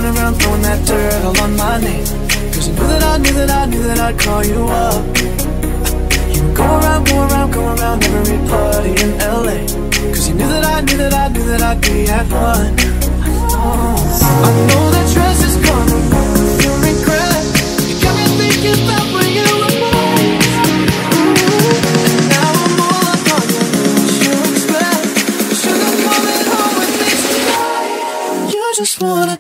going around throwing that dirt all on my name. Cause you knew that I'd call you up. You would go around every party in LA. Cause you knew that I'd be at one. I know that dress is gonna ruin your regret. You got me thinking about when you were mine. And now I'm all up on you, what you expect. Sugar coming home with me tonight. You just wanna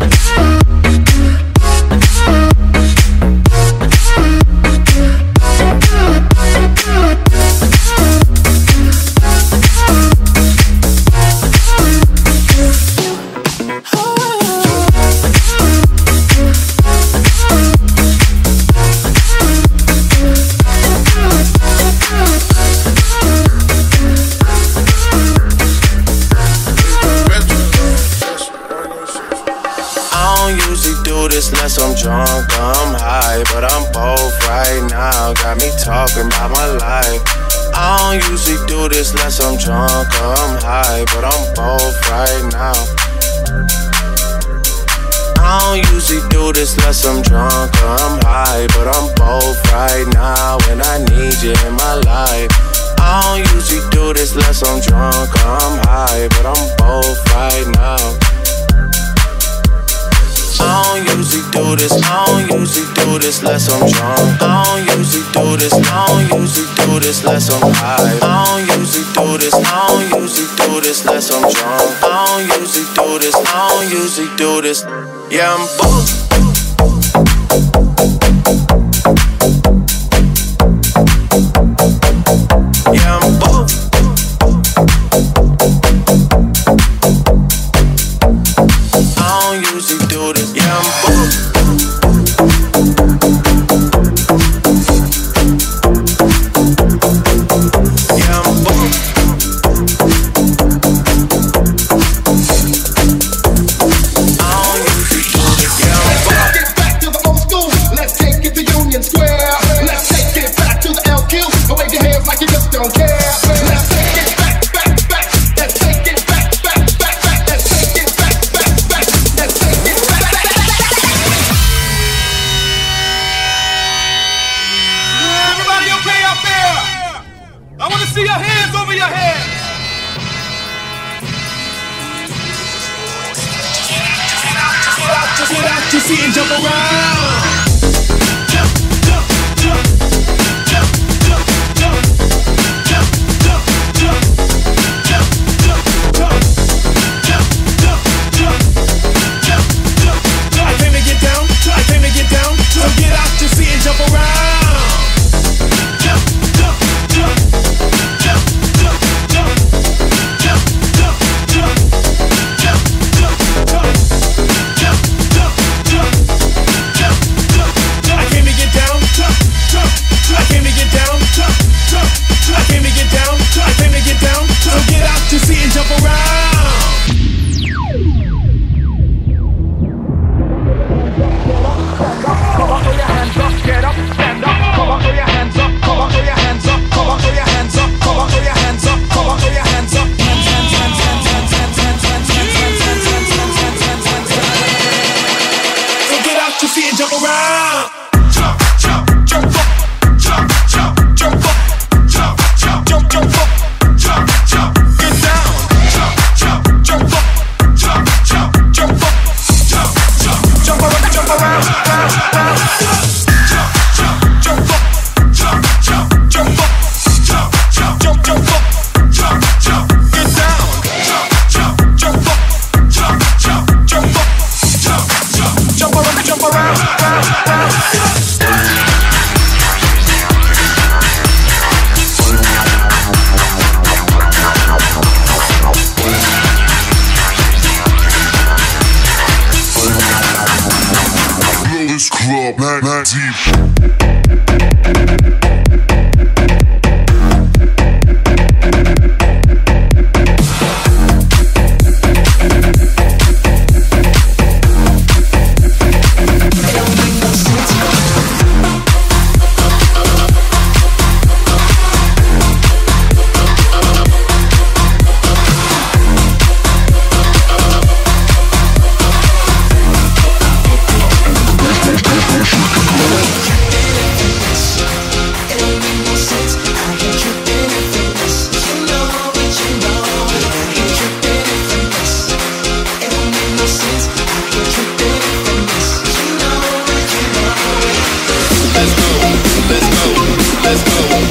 unless I'm drunk, I'm high, but I'm both right now. Got me talking about my life. I don't usually do this unless I'm drunk, I'm high, but I'm both right now. I don't usually do this unless I'm drunk, I'm high, but I'm both right now. And I need you in my life. I don't usually do this unless I'm drunk, I'm high, but I'm both right now. I don't usually do this, I don't usually do this unless I'm drunk. I don't usually do this, I don't usually do this unless I'm high. I don't usually do this, I don't usually do this unless I'm drunk. I don't usually do this, I don't usually do this. Yeah, I'm both. Yeah, I'm both. I don't usually do this. Yeah, I'm both. Yeah, I'm both. I don't usually do this. Yeah, I'm both. Let's get back to the old school. Let's take it to Union Square. Let's take it back to the LQ. Wave your hands like you just don't care. Let's take it back. Let's take it back. Let's take it back. Let's take it back. Everybody okay out there? I want to see your hands over your heads. Get out to see and jump around. I came to get down, so get out to see and jump around.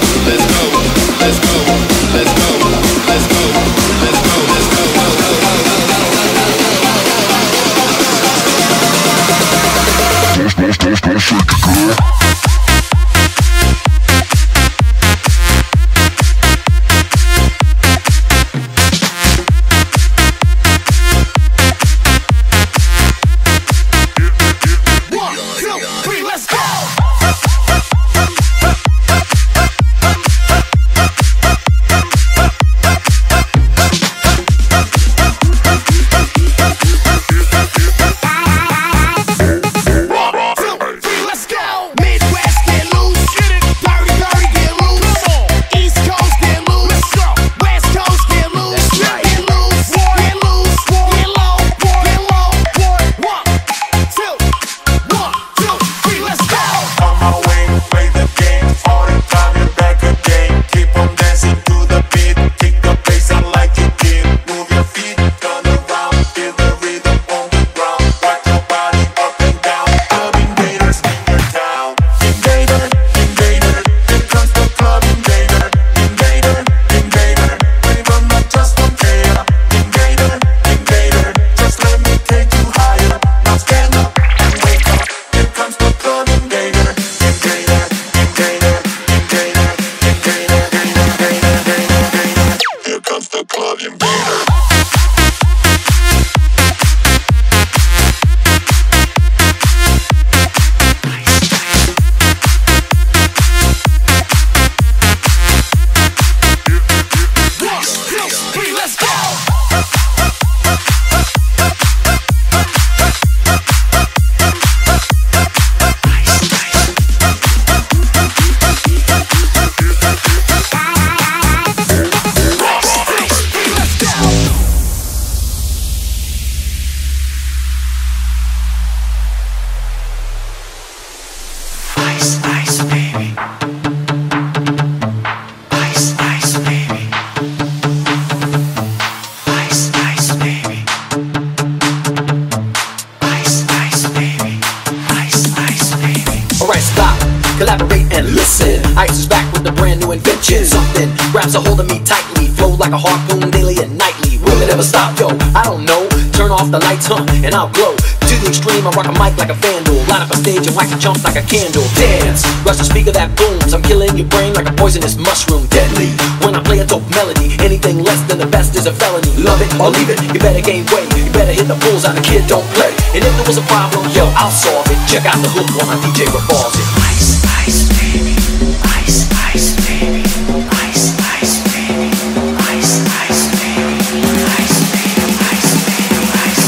Ice is back with a brand new invention. Something grabs a hold of me tightly, flow like a harpoon daily and nightly. Will it ever stop, yo? I don't know. Turn off the lights, and I'll glow. To the extreme, I rock a mic like a vandal. Light up a stage and wax a chump like a candle. Dance, rush the speaker that booms. I'm killing your brain like a poisonous mushroom. Deadly, when I play a dope melody. Anything less than the best is a felony. Love it or leave it, you better gain weight. You better hit the bullseye, the kid don't play. And if there was a problem, yo, I'll solve it. Check out the hook while my DJ revolves it. Ice, ice, baby. Ice, ice, baby. Ice, ice, baby. Ice, ice, baby. Ice, baby. Ice, baby. Ice,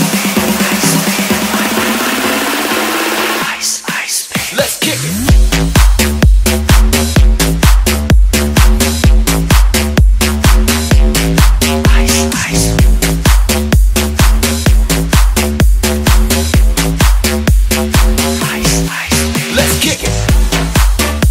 baby. Ice, ice, baby. Let's kick it. Let's kick it.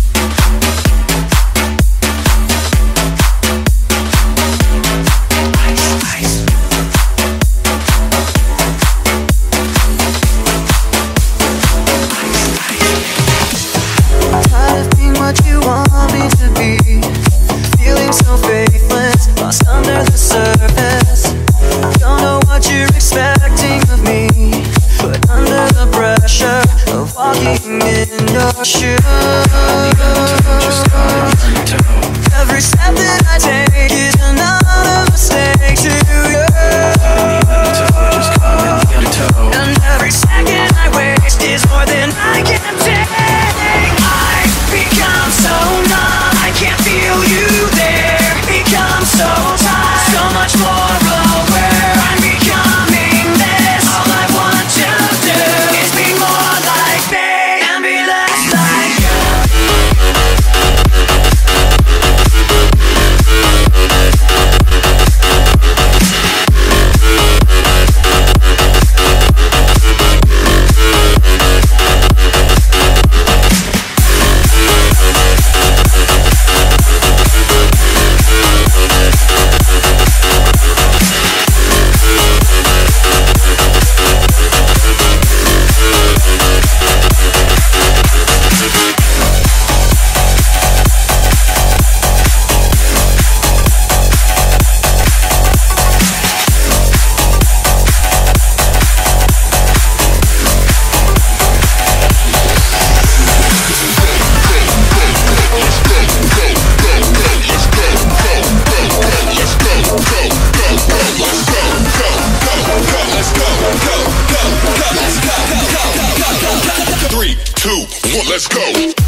let's go.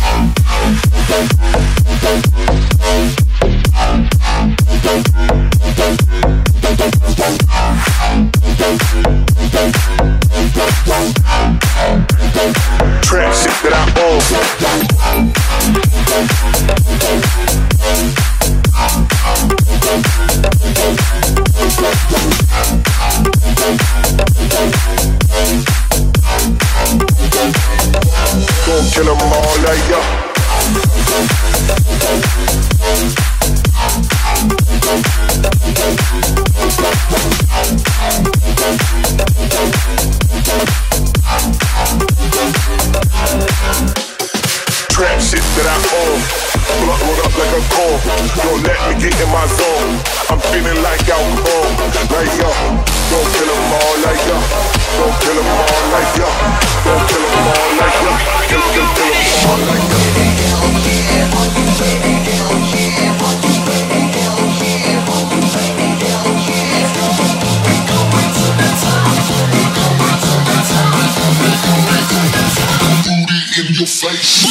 Trap shit that I own. Gon' kill 'em all like ya. Trap shit that I own. Blood rolled up like a cone. Don't let me get in my zone. I'm feeling like alcohol. Like ya. Don't kill 'em all like ya. Don't kill 'em all like ya. Don't kill 'em all like ya. Kill 'em all like ya. Booty in your face.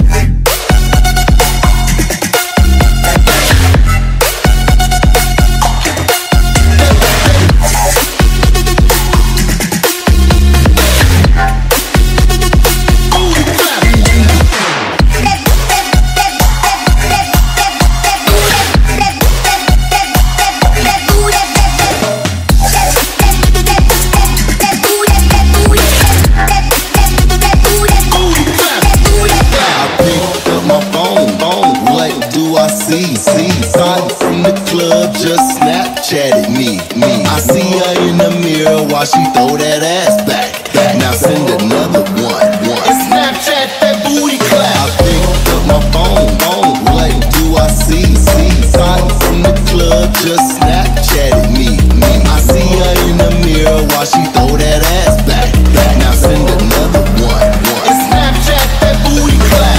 Side from the club, just Snapchatted me. I see her in the mirror while she throw that ass back. Now send another one. And Snapchat that booty clap. I picked up my phone. What do I see? Side from the club, just Snapchatted me. I see her in the mirror while she throw that ass back. Now send another one. And Snapchat that booty clap.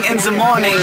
in the morning.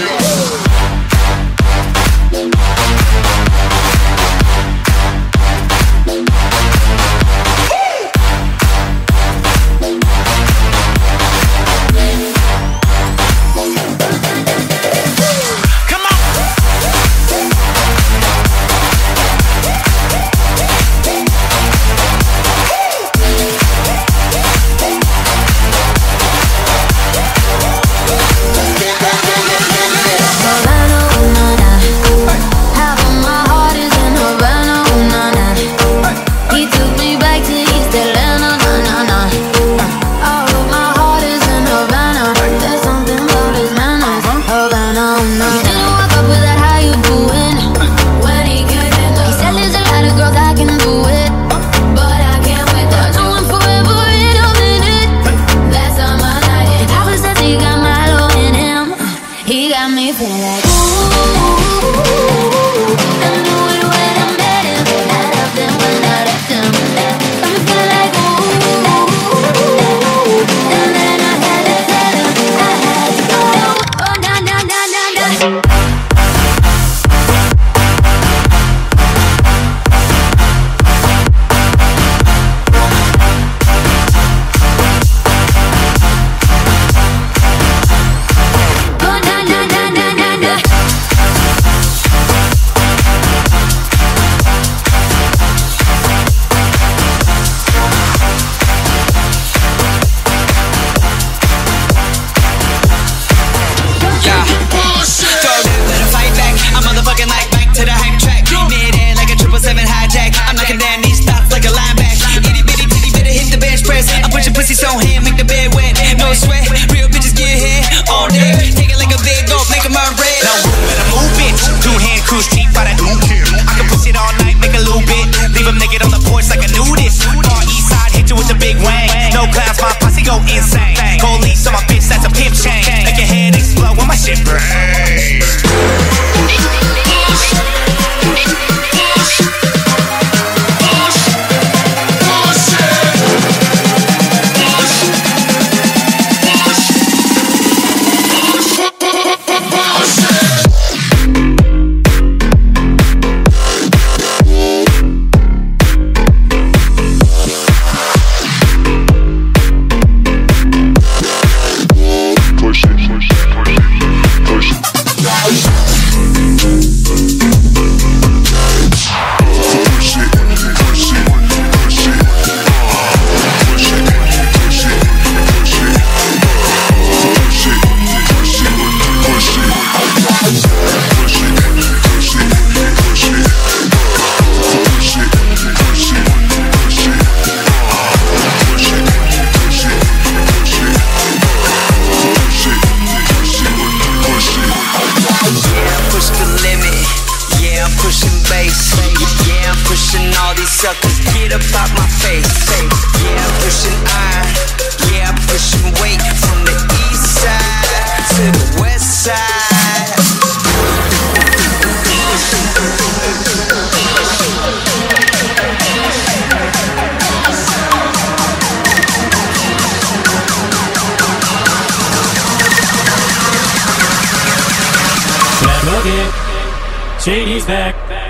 Shady's back.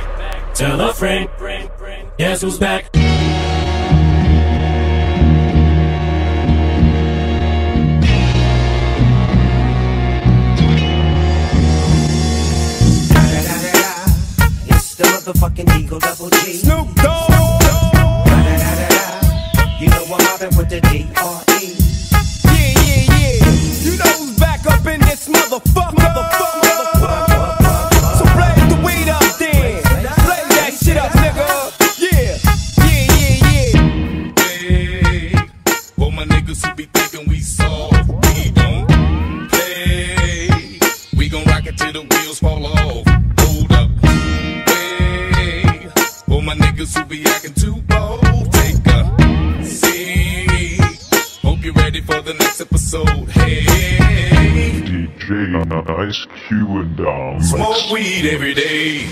Tell a friend. Guess who's back? It's the motherfucking Eagle Double G. Snoop Dogg. You know I'm mobbing with the D.R.E. Yeah. You know who's back up in this motherfucker. So blaze the weed up then. Blaze that shit up, nigga. Yeah. Hey, for my niggas who be thinking we soft, we don't play. We gon' rock it till the wheels fall off. Hold up. Hey, for my niggas who be acting too bold, take a seat. Hope you're ready for the next episode. Hey, DJ Ice Cube and Dom. smoke weed every day.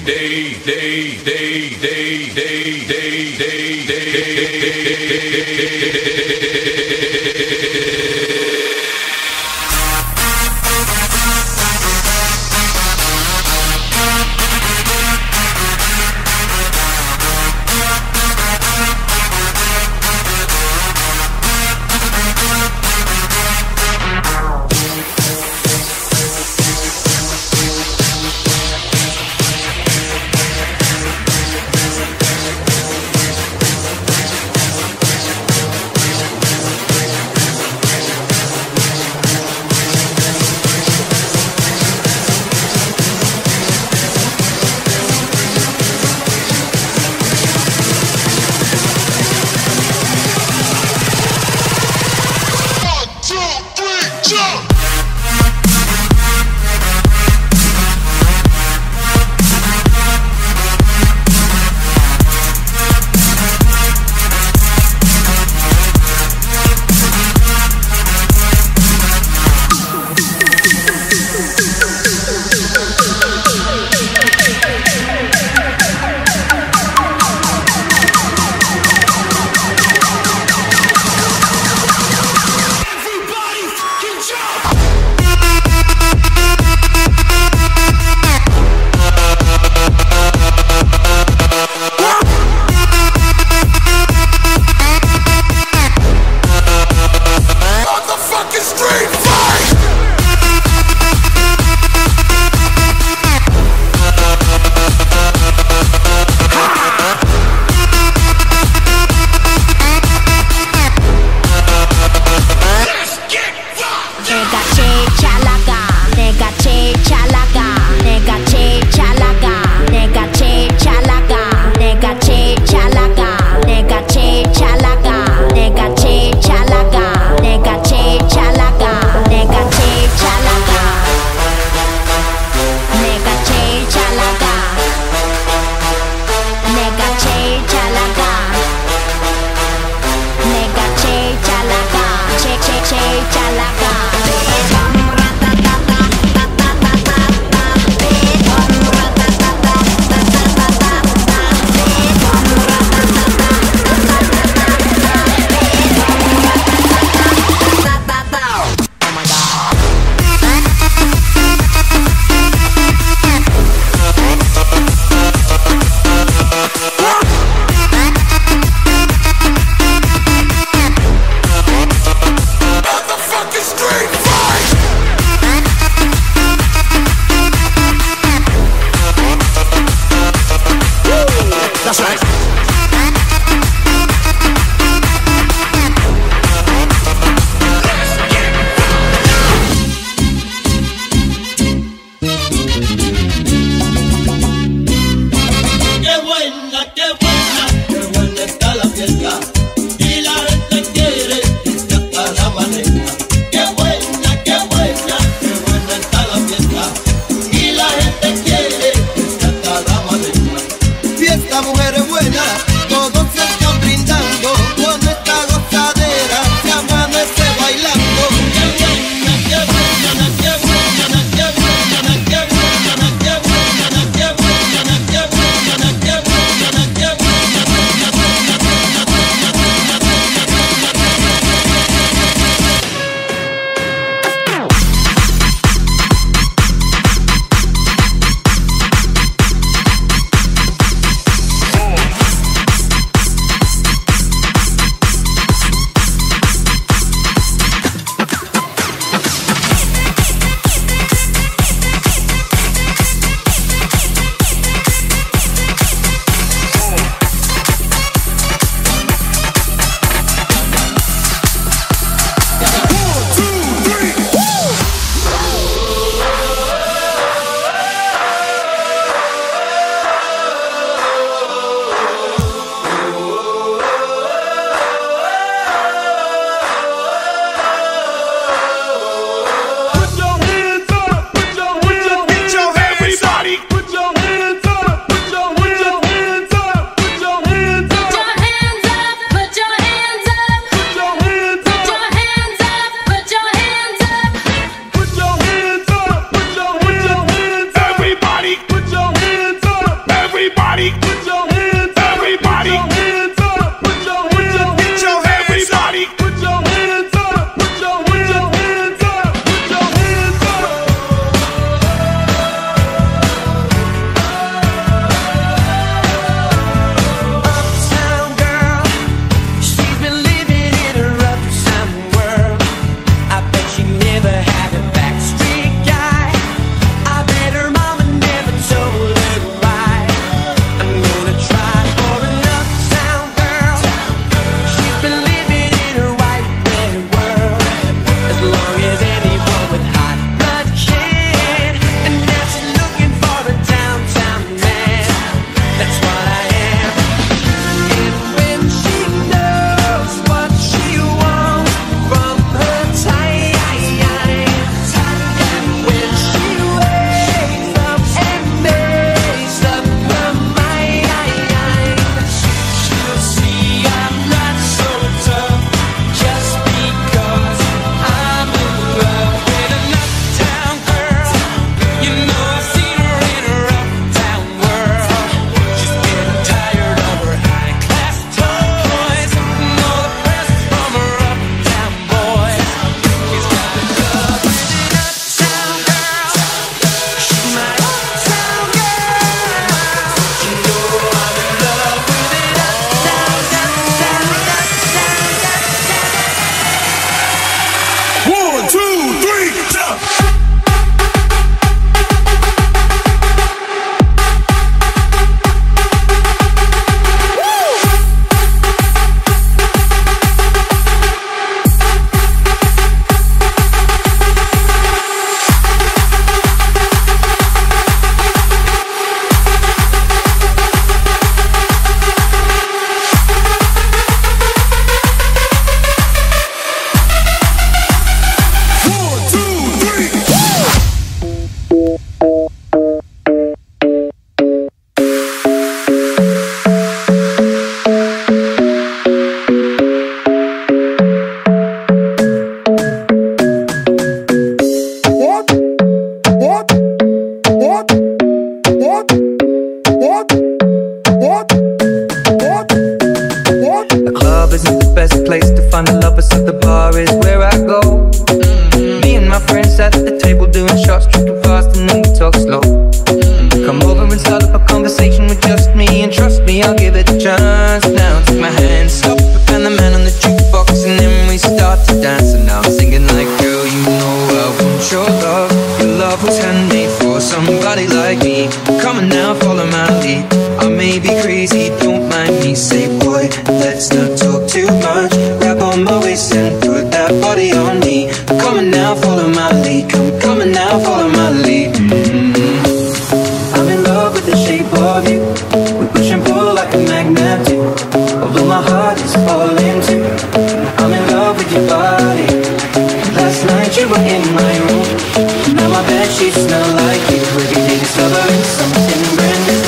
club isn't the best place to find a lover, so the bar is where I go. Me and my friends sat at the table doing shots, drinking fast, and then we talk slow. Come over and start up a conversation with just me, and trust me, I'll give it a chance. Now take my hand, stop, and the man on the jukebox, and then we start to dance. And now I'm singing like, girl, you know I want your love. Your love was handmade for somebody like me. Come on now, follow my lead. I may be crazy, don't mind me. Say, boy, let's not talk too much. Grab on my waist and put that body on me. Come on now, follow my lead. Come on now, follow my lead. I'm in love with the shape of you. We push and pull like a magnet do. Although my heart is falling too. I'm in love with your body. Last night you were in my room. Now my bed sheets smell like you. Every day discovering something brand new.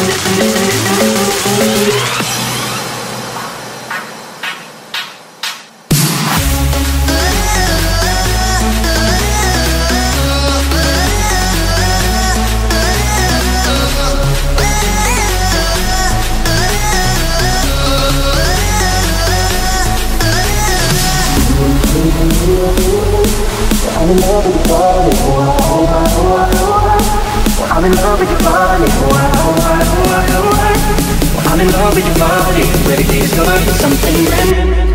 I'm in love with your body, I'm in love with your body, I'm in love with your body. Every day is gonna be something brand new.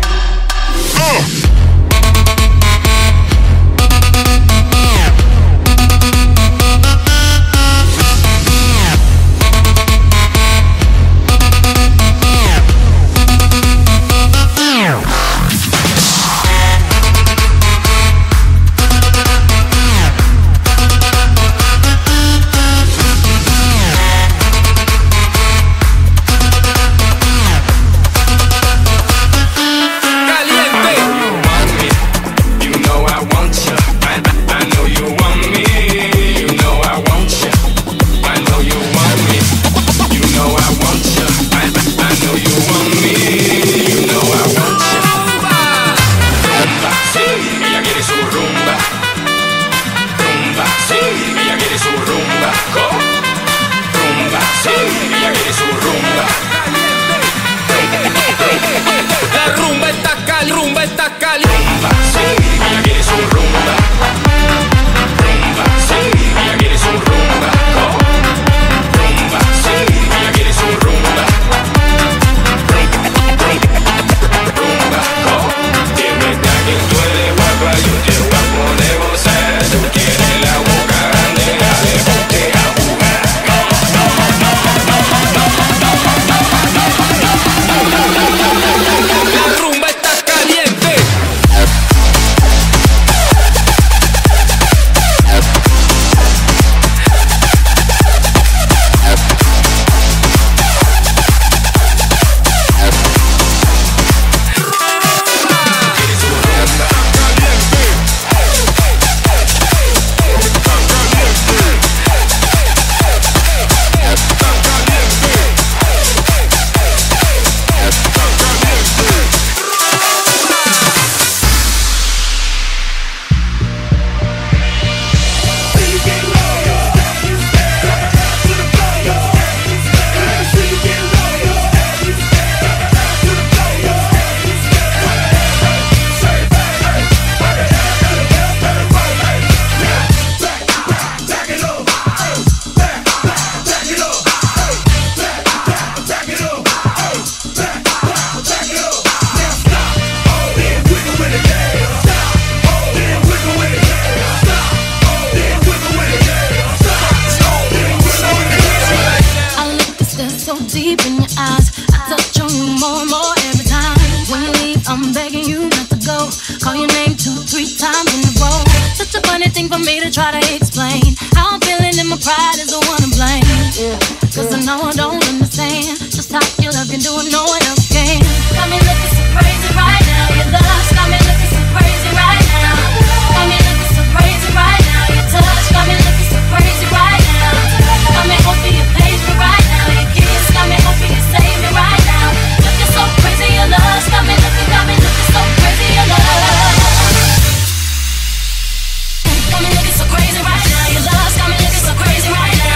Got me looking so crazy right now. Your love's got me looking so crazy right now.